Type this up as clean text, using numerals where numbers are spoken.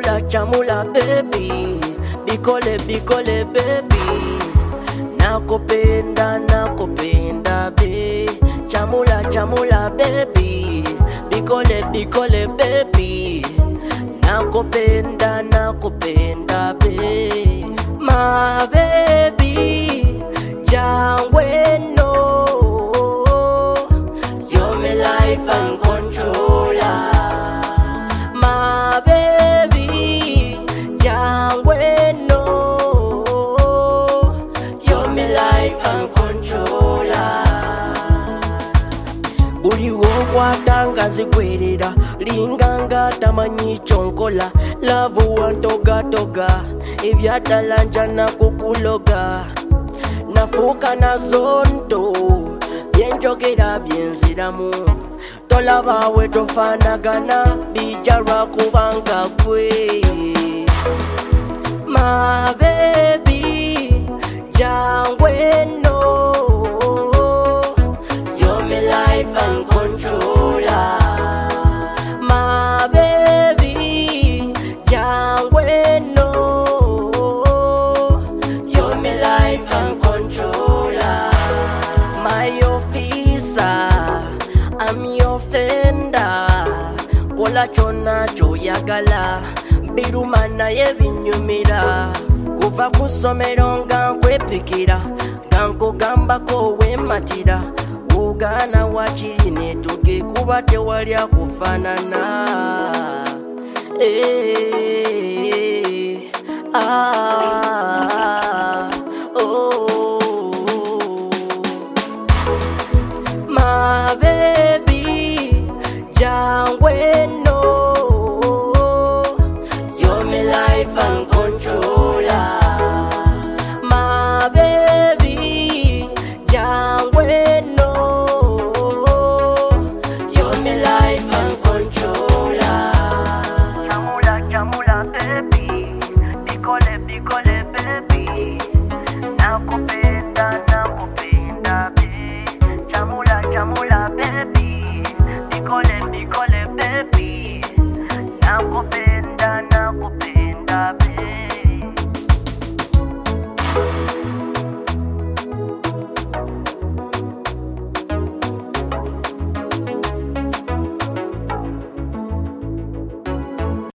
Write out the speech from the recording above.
chamula baby, bikole baby. Nakupenda be, chamula baby, bikole baby. Nakupenda be, my baby, jangwe no. You're my life and controller, my baby, jangwe no. You're my life and controller. Buli wokwatanga zikwerera, linganga tamanyi chonkola. Lavu wantoga, ebyatalanja na kukuloga. Nafuka na zonto, byenjogera byenziramu. Tolaba we tofanagana, bijarwa kubanga kwe. My baby, jangwe no. You're my life and controller, my baby, jangwe no. You're my life and controller, my officer, I'm your fender. Kola chona choyagala, birumana yebinyumira. Kuva kusomero nga nkwepikira, gankugamba ko wematira. Ugana wachirine tuge kuba tewali akufanana. Ah.